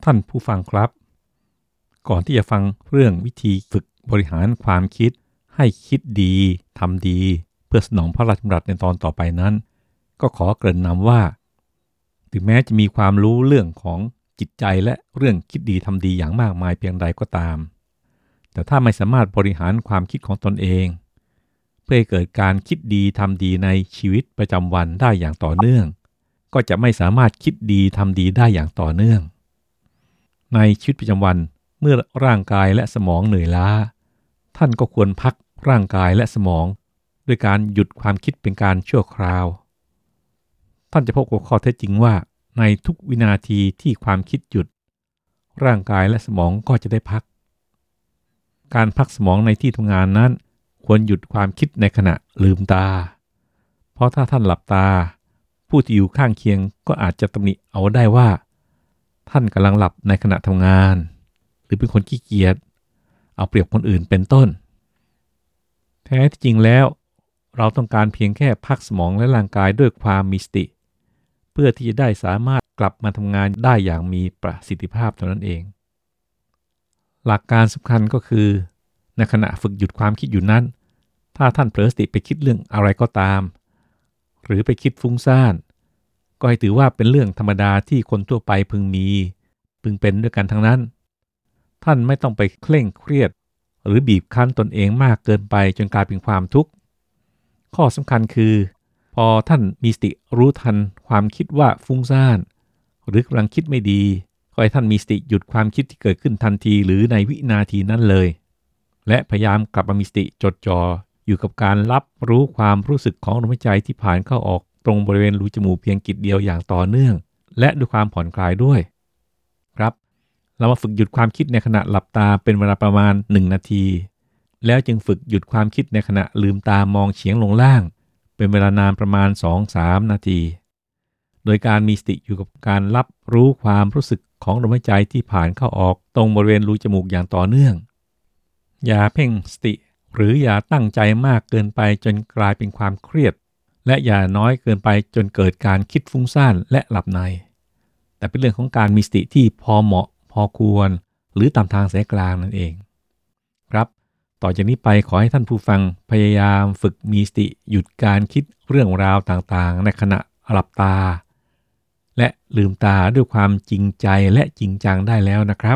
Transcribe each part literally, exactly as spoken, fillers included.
ท่านผู้ฟังครับก่อนที่จะฟังเรื่องวิธีฝึกบริหารความคิดให้คิดดีทำดีเพื่อสนองพระราชดำรัสในตอนต่อไปนั้นก็ขอเกริ่นนำว่าถึงแม้จะมีความรู้เรื่องของจิตใจและเรื่องคิดดีทำดีอย่างมากมายเพียงใดก็ตามแต่ถ้าไม่สามารถบริหารความคิดของตนเองเพื่อให้เกิดการคิดดีทำดีในชีวิตประจำวันได้อย่างต่อเนื่องก็จะไม่สามารถคิดดีทำดีได้อย่างต่อเนื่องในชีวิตประจำวันเมื่อร่างกายและสมองเหนื่อยล้าท่านก็ควรพักร่างกายและสมองด้วยการหยุดความคิดเป็นการชั่วคราวท่านจะพบกับข้อเท็จจริงว่าในทุกวินาทีที่ความคิดหยุดร่างกายและสมองก็จะได้พักการพักสมองในที่ทำงานนั้นควรหยุดความคิดในขณะลืมตาเพราะถ้าท่านหลับตาผู้ที่อยู่ข้างเคียงก็อาจจะตำหนิเอาได้ว่าท่านกำลังหลับในขณะทำงานหรือเป็นคนขี้เกียจเอาเปรียบคนอื่นเป็นต้นแท้ที่จริงแล้วเราต้องการเพียงแค่พักสมองและร่างกายด้วยความมีสติเพื่อที่จะได้สามารถกลับมาทำงานได้อย่างมีประสิทธิภาพเท่านั้นเองหลักการสำคัญก็คือในขณะฝึกหยุดความคิดอยู่นั้นถ้าท่านเผลอสติไปคิดเรื่องอะไรก็ตามหรือไปคิดฟุ้งซ่านก็ให้ถือว่าเป็นเรื่องธรรมดาที่คนทั่วไปพึงมีพึงเป็นด้วยกันทั้งนั้นท่านไม่ต้องไปเคร่งเครียดหรือบีบคั้นตนเองมากเกินไปจนกลายเป็นความทุกข์ข้อสำคัญคือพอท่านมีสติรู้ทันความคิดว่าฟุ้งซ่านหรือกำลังคิดไม่ดีก็ให้ท่านมีสติหยุดความคิดที่เกิดขึ้นทันทีหรือในวินาทีนั้นเลยและพยายามกลับมามีสติจดจ่ออยู่กับการรับรู้ความรู้สึกของลมหายใจที่ผ่านเข้าออกตรงบริเวณรูจมูกเพียงกิจเดียวอย่างต่อเนื่องและด้วยความผ่อนคลายด้วยครับเรามาฝึกหยุดความคิดในขณะหลับตาเป็นเวลาประมาณหนึ่งนาทีแล้วจึงฝึกหยุดความคิดในขณะลืมตามองเฉียงลงล่างเป็นเวลานานประมาณ สองถึงสาม นาทีโดยการมีสติอยู่กับการรับรู้ความรู้สึกของลมหายใจที่ผ่านเข้าออกตรงบริเวณรูจมูกอย่างต่อเนื่องอย่าเพ่งสติหรืออย่าตั้งใจมากเกินไปจนกลายเป็นความเครียดและอย่าน้อยเกินไปจนเกิดการคิดฟุ้งซ่านและหลับในแต่เป็นเรื่องของการมีสติที่พอเหมาะพอควรหรือตามทางสายกลางนั่นเองครับต่อจากนี้ไปขอให้ท่านผู้ฟังพยายามฝึกมีสติหยุดการคิดเรื่องราวต่างๆในขณะหลับตาและลืมตาด้วยความจริงใจและจริงจังได้แล้วนะครับ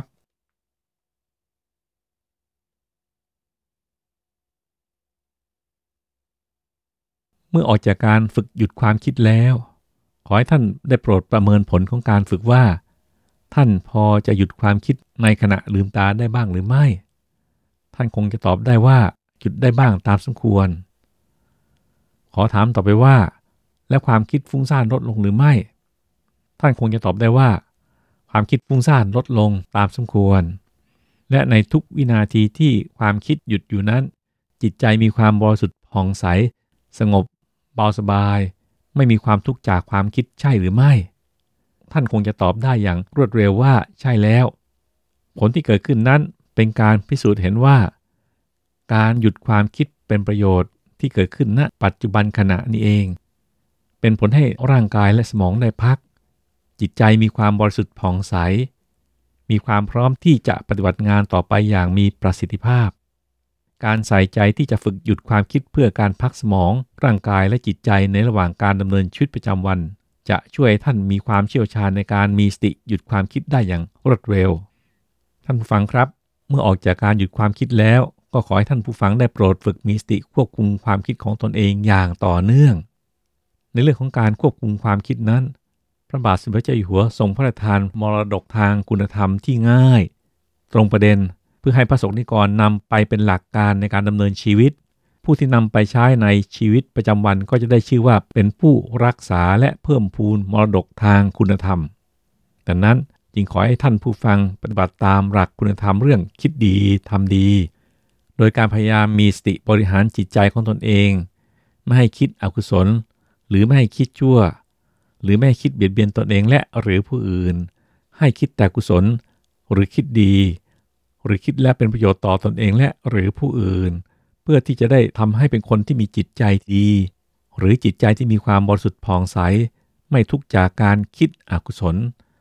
เมื่อออกจากการฝึกหยุดความคิดแล้วขอให้ท่านได้โปรดประเมินผลของการฝึกว่าท่านพอจะหยุดความคิดในขณะลืมตาได้บ้างหรือไม่ท่านคงจะตอบได้ว่าหยุดได้บ้างตามสมควรขอถามต่อไปว่าแล้วความคิดฟุ้งซ่านลดลงหรือไม่ท่านคงจะตอบได้ว่าความคิดฟุ้งซ่านลดลงตามสมควรและในทุกวินาทีที่ความคิดหยุดอยู่นั้นจิตใจมีความบริสุทธิ์ผ่องใสสงบเบาสบายไม่มีความทุกข์จากความคิดใช่หรือไม่ท่านคงจะตอบได้อย่างรวดเร็วว่าใช่แล้วผลที่เกิดขึ้นนั้นเป็นการพิสูจน์เห็นว่าการหยุดความคิดเป็นประโยชน์ที่เกิดขึ้นณปัจจุบันขณะนี้เองเป็นผลให้ร่างกายและสมองได้พักจิตใจมีความบริสุทธิ์ผ่องใสมีความพร้อมที่จะปฏิบัติงานต่อไปอย่างมีประสิทธิภาพการใส่ใจที่จะฝึกหยุดความคิดเพื่อการพักสมองร่างกายและจิตใจในระหว่างการดำเนินชีวิตประจำวันจะช่วยให้ท่านมีความเชี่ยวชาญในการมีสติหยุดความคิดได้อย่างรวดเร็วท่านผู้ฟังครับเมื่อออกจากการหยุดความคิดแล้วก็ขอให้ท่านผู้ฟังได้โปรดฝึกมีสติควบคุมความคิดของตนเองอย่างต่อเนื่องในเรื่องของการควบคุมความคิดนั้นพระบาทสมเด็จเจ้าอยู่หัวทรงพระราชทานมรดกทางคุณธรรมที่ง่ายตรงประเด็นเพื่อให้พระสงฆ์นิกรนำไปเป็นหลักการในการดำเนินชีวิตผู้ที่นำไปใช้ในชีวิตประจำวันก็จะได้ชื่อว่าเป็นผู้รักษาและเพิ่มพูนมรดกทางคุณธรรมดังนั้นจึงขอให้ท่านผู้ฟังปฏิบัติตามหลักคุณธรรมเรื่องคิดดีทำดีโดยการพยายามมีสติบริหารจิตใจของตนเองไม่ให้คิดอกุศลหรือไม่ให้คิดชั่วหรือไม่ให้คิดเบียดเบียนตนเองและหรือผู้อื่นให้คิดแต่กุศลหรือคิดดีหรือคิดและเป็นประโยชน์ต่อตนเองและหรือผู้อื่นเพื่อที่จะได้ทำให้เป็นคนที่มีจิตใจดีหรือจิตใจที่มีความบริสุทธิ์ผ่องใสไม่ทุกข์จากการคิดอกุศล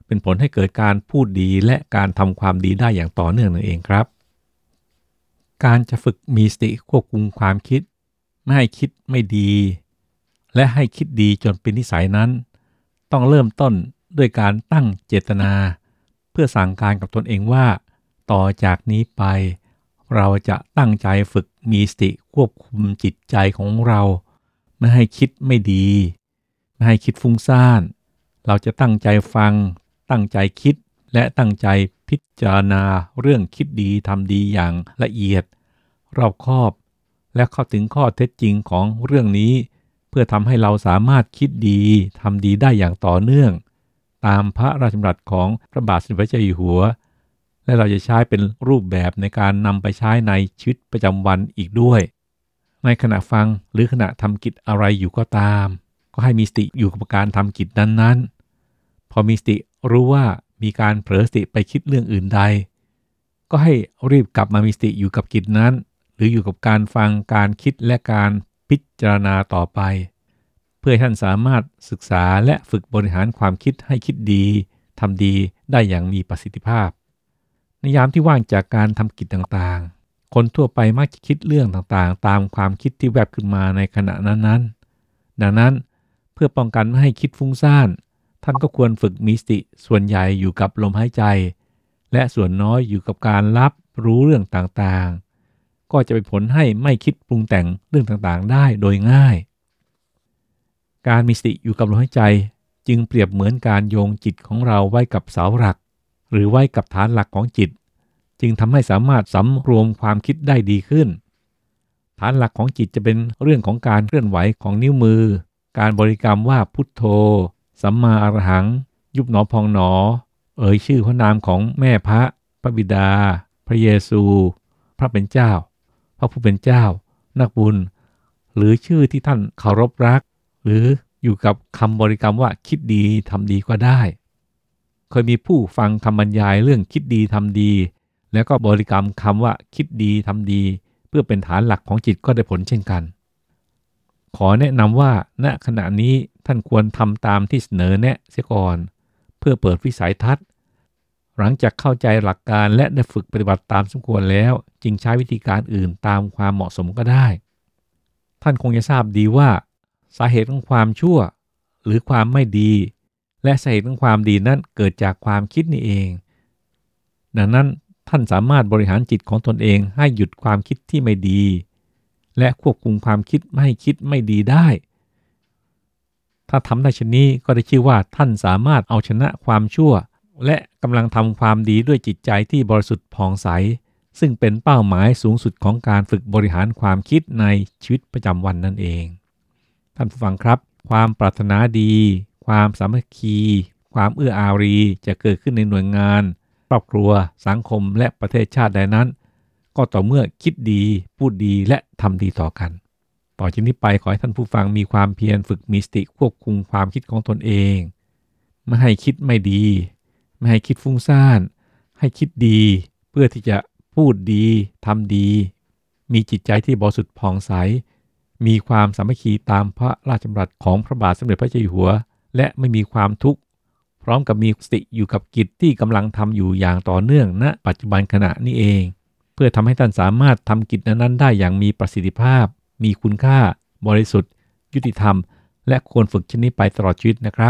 เป็นผลให้เกิดการพูดดีและการทำความดีได้อย่างต่อเนื่องนั่นเองครับการจะฝึกมีสติควบคุมความคิดไม่ให้คิดไม่ดีและให้คิดดีจนเป็นนิสัยนั้นต้องเริ่มต้นด้วยการตั้งเจตนาเพื่อสั่งการกับตนเองว่าต่อจากนี้ไปเราจะตั้งใจฝึกมีสติควบคุมจิตใจของเราไม่ให้คิดไม่ดีไม่ให้คิดฟุ้งซ่านเราจะตั้งใจฟังตั้งใจคิดและตั้งใจพิจารณาเรื่องคิดดีทำดีอย่างละเอียดรอบคอบและเข้าถึงข้อเท็จจริงของเรื่องนี้เพื่อทำให้เราสามารถคิดดีทำดีได้อย่างต่อเนื่องตามพระราชดำรัสของพระบาทสมเด็จพระเจ้าอยู่หัวและเราจะใช้เป็นรูปแบบในการนำไปใช้ในชีวิตประจำวันอีกด้วยในขณะฟังหรือขณะทำกิจอะไรอยู่ก็ตามก็ให้มีสติอยู่กับการทำกิจนั้นๆพอมีสติรู้ว่ามีการเผลอสติไปคิดเรื่องอื่นใดก็ให้รีบกลับมามีสติอยู่กับกิจนั้นหรืออยู่กับการฟังการคิดและการพิจารณาต่อไปเพื่อให้ท่านสามารถศึกษาและฝึกบริหารความคิดให้คิดดีทำดีได้อย่างมีประสิทธิภาพในยามที่ว่างจากการทำกิจต่างๆคนทั่วไปมักจะคิดเรื่องต่างๆตามความคิดที่แวบขึ้นมาในขณะนั้นๆดังนั้นเพื่อป้องกันไม่ให้คิดฟุ้งซ่านท่านก็ควรฝึกมีสติส่วนใหญ่อยู่กับลมหายใจและส่วนน้อยอยู่กับการรับรู้เรื่องต่างๆก็จะเป็นผลให้ไม่คิดปรุงแต่งเรื่องต่างๆได้โดยง่ายการมีสติอยู่กับลมหายใจจึงเปรียบเหมือนการโยงจิตของเราไว้กับเสาหลักหรือไว้กับฐานหลักของจิตจึงทำให้สามารถสำรวมความคิดได้ดีขึ้นฐานหลักของจิตจะเป็นเรื่องของการเคลื่อนไหวของนิ้วมือการบริกรรมว่าพุทโธสัมมาอรหังยุบหนอพองหนอเอ่ยชื่อพระนามของแม่พระพระบิดาพระเยซูพระเป็นเจ้าพระผู้เป็นเจ้านักบุญหรือชื่อที่ท่านเคารพรักหรืออยู่กับคำบริกรรมว่าคิดดีทำดีก็ได้เคยมีผู้ฟังคำบรรยายเรื่องคิดดีทำดีแล้วก็บริกรรมคำว่าคิดดีทำดีเพื่อเป็นฐานหลักของจิตก็ได้ผลเช่นกันขอแนะนำว่าณขณะนี้ท่านควรทำตามที่เสนอแนะเสียก่อนเพื่อเปิดวิสัยทัศน์หลังจากเข้าใจหลักการและได้ฝึกปฏิบัติตามสมควรแล้วจึงใช้วิธีการอื่นตามความเหมาะสมก็ได้ท่านคงจะทราบดีว่าสาเหตุของความชั่วหรือความไม่ดีและสาเหตุของความดีนั้นเกิดจากความคิดนี่เองดังนั้นท่านสามารถบริหารจิตของตนเองให้หยุดความคิดที่ไม่ดีและควบคุมความคิดไม่ให้คิดไม่ดีได้ถ้าทำได้เช่นนี้ก็ได้ชื่อว่าท่านสามารถเอาชนะความชั่วและกำลังทำความดีด้วยจิตใจที่บริสุทธิ์ผ่องใสซึ่งเป็นเป้าหมายสูงสุดของการฝึกบริหารความคิดในชีวิตประจำวันนั่นเองท่านผู้ฟังครับความปรารถนาดีความสามัคคีความเอื้ออารีจะเกิดขึ้นในหน่วยงานครอบครัวสังคมและประเทศชาติใดนั้นก็ต่อเมื่อคิดดีพูดดีและทำดีต่อกันต่อจากนี้ไปขอให้ท่านผู้ฟังมีความเพียรฝึกมีสติควบคุมความคิดของตนเองไม่ให้คิดไม่ดีไม่ให้คิดฟุ้งซ่านให้คิดดีเพื่อที่จะพูดดีทำดีมีจิตใจที่บริสุทธิ์ผ่องใสมีความสามัคคีตามพระราชดำรัสของพระบาทสมเด็จพระเจ้าอยู่หัวและไม่มีความทุกข์พร้อมกับมีสติอยู่กับกิจที่กำลังทำอยู่อย่างต่อเนื่องณปัจจุบันขณะนี้เองเพื่อทำให้ท่านสามารถทำกิจนั้นได้อย่างมีประสิทธิภาพมีคุณค่าบริสุทธิ์ยุติธรรมและควรฝึกเช่นนี้ไปตลอดชีวิตนะครับ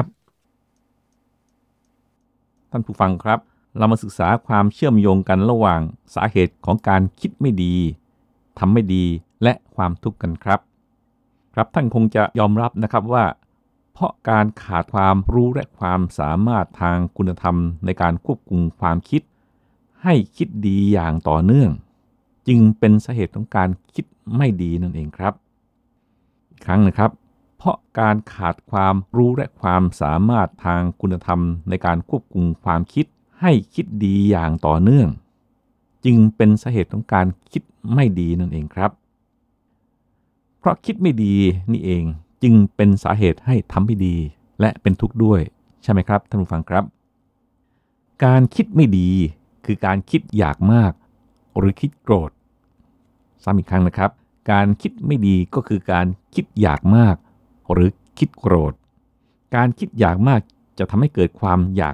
ท่านผู้ฟังครับเรามาศึกษาความเชื่อมโยงกันระหว่างสาเหตุของการคิดไม่ดีทำไม่ดีและความทุกข์กันครับครับท่านคงจะยอมรับนะครับว่าเพราะการขาดความรู้และความสามารถทางคุณธรรมในการควบคุมความคิดให้คิดดีอย่างต่อเนื่องจึงเป็นสาเหตุของการคิดไม่ดีนั่นเองครับอีกครั้งนะครับเพราะการขาดความรู้และความสามารถทางคุณธรรมในการควบคุมความคิดให้คิดดีอย่างต่อเนื่องจึงเป็นสาเหตุของการคิดไม่ดีนั่นเองครับเพราะคิดไม่ดีนี่เองจึงเป็นสาเหตุให้ทำไม่ดีและเป็นทุกข์ด้วยใช่ไหมครับท่านผู้ฟังครับการคิดไม่ดีคือการคิดอยากมากหรือคิดโกรธซ้ำอีกครั้งนะครับการคิดไม่ดีก็คือการคิดอยากมากหรือคิดโกรธการคิดอยากมากจะทำให้เกิดความอยากมาก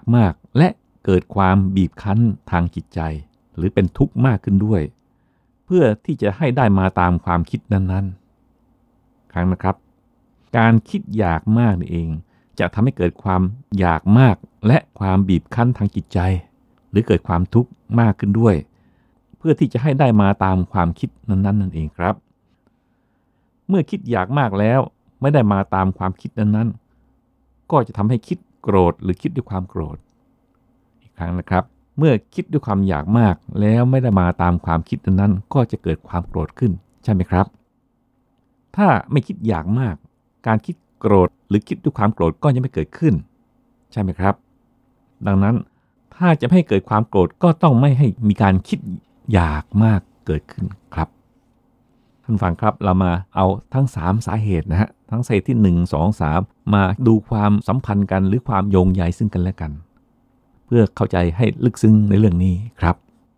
และเกิดความบีบคั้นทางจิตใจหรือเป็นทุกข์มากขึ้นด้วยเพื่อที่จะให้ได้มาตามความคิดนั้นๆครั้งนะครับการคิดอยากมากนี่เองจะทำให้เกิดความอยากมากและความบีบคั้นทางจิตใจหรือเกิดความทุกข์มากขึ้นด้วยเพื่อที่จะให้ได้มาตามความคิดนั้นๆนั่นเองครับเมื่อคิดอยากมากแล้วไม่ได้มาตามความคิดนั้นๆก็จะทำให้คิดโกรธหรือคิดด้วยความโกรธอีกครั้งนะครับเมื่อคิดด้วยความอยากมากแล้วไม่ได้มาตามความคิดนั้นๆก็จะเกิดความโกรธขึ้นใช่ไหมครับถ้าไม่คิดอยากมากการคิดโกรธหรือคิดด้วยความโกรธก็ยังไม่เกิดขึ้นใช่ไหมครับดังนั้นถ้าจะไม่ให้เกิดความโกรธก็ต้องไม่ให้มีการคิดอยากมากเกิดขึ้นครับท่านฟังครับเรามาเอาทั้งสามสาเหตุนะฮะทั้งสาเหตุที่หนึ่ง สอง สามมาดูความสัมพันธ์กันหรือความโยงใยซึ่งกันและกันเพื่อเข้าใจให้ลึกซึ้งในเรื่องนี้ครับ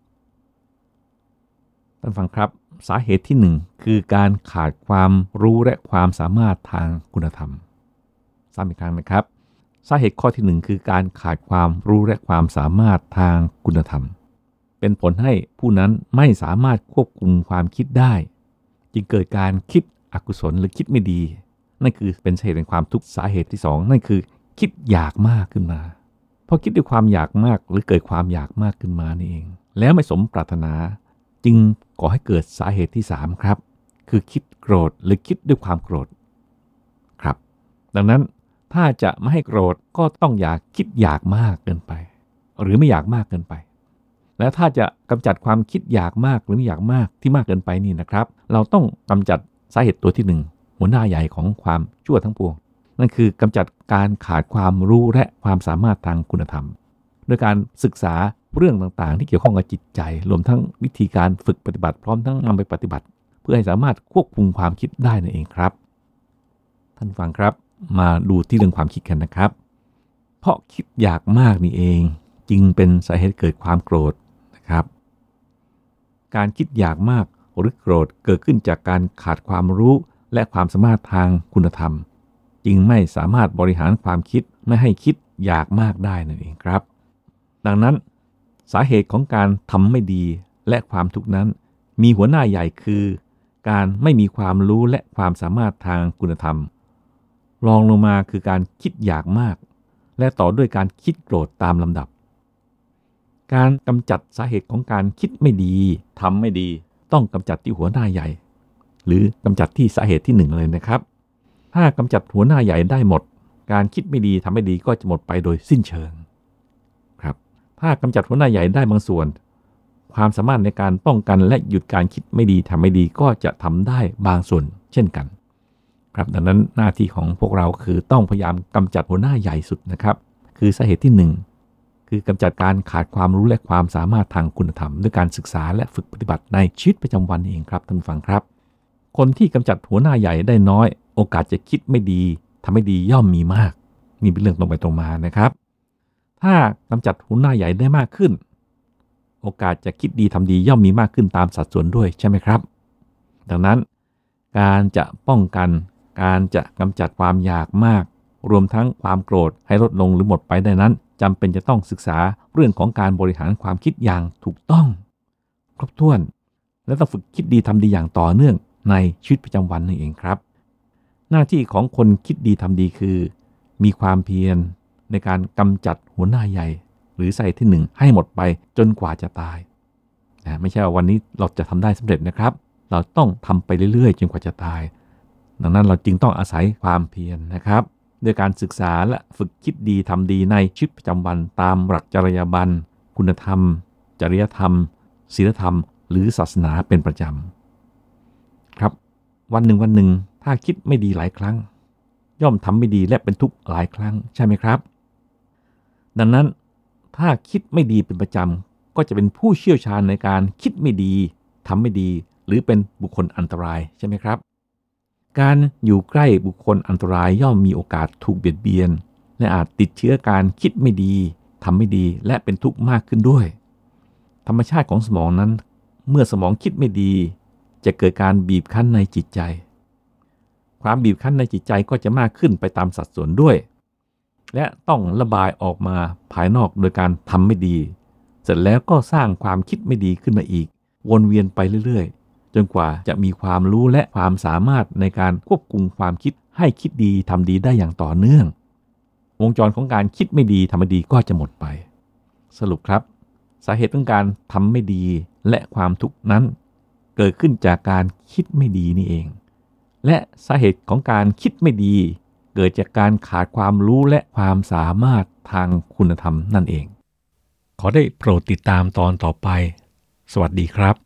ท่านฟังครับสาเหตุที่หนึ่งคือการขาดความรู้และความสามารถทางคุณธรรมซ้ำอีกครั้งนะครับสาเหตุข้อที่หนึ่งคือการขาดความรู้และความสามารถทางคุณธรรมเป็นผลให้ผู้นั้นไม่สามารถควบคุมความคิดได้จึงเกิดการคิดอกุศลหรือคิดไม่ดีนั่นคือเป็นสาเหตุแห่งความทุกข์สาเหตุที่สองนั่นคือคิดอยากมากขึ้นมาพอคิดด้วยความอยากมากหรือเกิดความอยากมากขึ้นมานี่เองแล้วไม่สมปรารถนาจึงก่อให้เกิดสาเหตุที่สามครับคือคิดโกรธหรือคิดด้วยความโกรธครับดังนั้นถ้าจะไม่ให้โกรธก็ต้องอย่าคิดอยากมากเกินไปหรือไม่อยากมากเกินไปและถ้าจะกำจัดความคิดอยากมากหรือไม่อยากมากที่มากเกินไปนี่นะครับเราต้องกำจัดสาเหตุตัวที่หนึ่งหัวหน้าใหญ่ของความชั่วทั้งปวงนั่นคือกำจัดการขาดความรู้และความสามารถทางคุณธรรมโดยการศึกษาเรื่องต่างๆที่เกี่ยวข้องกับจิตใจรวมทั้งวิธีการฝึกปฏิบัติพร้อมทั้งนำไปปฏิบัติเพื่อให้สามารถควบคุมความคิดได้นั่นเองครับท่านฟังครับมาดูที่เรื่องความคิดกันนะครับเพราะคิดอยากมากนี่เองจึงเป็นสาเหตุเกิดความโกรธนะครับการคิดอยากมากหรือโกรธเกิดขึ้นจากการขาดความรู้และความสามารถทางคุณธรรมจึงไม่สามารถบริหารความคิดไม่ให้คิดอยากมากได้นั่นเองครับดังนั้นสาเหตุของการทำไม่ดีและความทุกข์นั้นมีหัวหน้าใหญ่คือการไม่มีความรู้และความสามารถทางคุณธรรมรองลงมาคือการคิดอยากมากและต่อด้วยการคิดโกรธตามลำดับการกำจัดสาเหตุของการคิดไม่ดีทำไม่ดีต้องกำจัดที่หัวหน้าใหญ่หรือกำจัดที่สาเหตุที่หนึ่งเลยนะครับถ้ากำจัดหัวหน้าใหญ่ได้หมดการคิดไม่ดีทำไม่ดีก็จะหมดไปโดยสิ้นเชิงครับถ้ากำจัดหัวหน้าใหญ่ได้บางส่วนความสามารถในการป้องกันและหยุดการคิดไม่ดีทำไม่ดีก็จะทำได้บางส่วนเช่นกันครับดังนั้นหน้าที่ของพวกเราคือต้องพยายามกำจัดหัวหน้าใหญ่สุดนะครับคือสาเหตุที่หนึ่งคือกำจัดการขาดความรู้และความสามารถทางคุณธรรมด้วยการศึกษาและฝึกปฏิบัติในชีวิตประจำวันเองครับท่านฟังครับคนที่กำจัดหัวหน้าใหญ่ได้น้อยโอกาสจะคิดไม่ดีทำไม่ดีย่อมมีมากนี่เป็นเรื่องตรงไปตรงมานะครับถ้ากำจัดหัวหน้าใหญ่ได้มากขึ้นโอกาสจะคิดดีทำดีย่อมมีมากขึ้นตามสัดส่วนด้วยใช่ไหมครับดังนั้นการจะป้องกันการจะกำจัดความอยากมากรวมทั้งความโกรธให้ลดลงหรือหมดไปได้นั้นจำเป็นจะต้องศึกษาเรื่องของการบริหารความคิดอย่างถูกต้องครบถ้วนและต้องฝึกคิดดีทำดีอย่างต่อเนื่องในชีวิตประจำวันนั่นเองครับหน้าที่ของคนคิดดีทำดีคือมีความเพียรในการกำจัดหัวหน้าใหญ่หรือสาเหตุที่หนึ่งให้หมดไปจนกว่าจะตายนะไม่ใช่ว่าวันนี้เราจะทำได้สำเร็จนะครับเราต้องทำไปเรื่อยๆจนกว่าจะตายดังนั้นเราจึงต้องอาศัยความเพียรนะครับด้วยการศึกษาและฝึกคิดดีทำดีในชีวิตประจำวันตามหลักจริยบรรณคุณธรรมจริยธรรมศีลธรรมหรือศาสนาเป็นประจำครับวันหนึ่งวันหนึ่งถ้าคิดไม่ดีหลายครั้งย่อมทำไม่ดีและเป็นทุกข์หลายครั้งใช่ไหมครับดังนั้นถ้าคิดไม่ดีเป็นประจำก็จะเป็นผู้เชี่ยวชาญในการคิดไม่ดีทำไม่ดีหรือเป็นบุคคลอันตรายใช่ไหมครับการอยู่ใกล้บุคคลอันตรายย่อมมีโอกาสถูกเบียดเบียนและอาจติดเชื้อการคิดไม่ดีทำไม่ดีและเป็นทุกข์มากขึ้นด้วยธรรมชาติของสมองนั้นเมื่อสมองคิดไม่ดีจะเกิดการบีบคั้นในจิตใจความบีบคั้นในจิตใจก็จะมากขึ้นไปตามสัดส่วนด้วยและต้องระบายออกมาภายนอกโดยการทำไม่ดีเสร็จแล้วก็สร้างความคิดไม่ดีขึ้นมาอีกวนเวียนไปเรื่อยๆจนกว่าจะมีความรู้และความสามารถในการควบคุมความคิดให้คิดดีทำดีได้อย่างต่อเนื่องวงจรของการคิดไม่ดีทำไม่ดีก็จะหมดไปสรุปครับสาเหตุของการทำไม่ดีและความทุกข์นั้นเกิดขึ้นจากการคิดไม่ดีนี่เองและสาเหตุของการคิดไม่ดีเกิดจากการขาดความรู้และความสามารถทางคุณธรรมนั่นเองขอได้โปรดติดตามตอนต่อไปสวัสดีครับ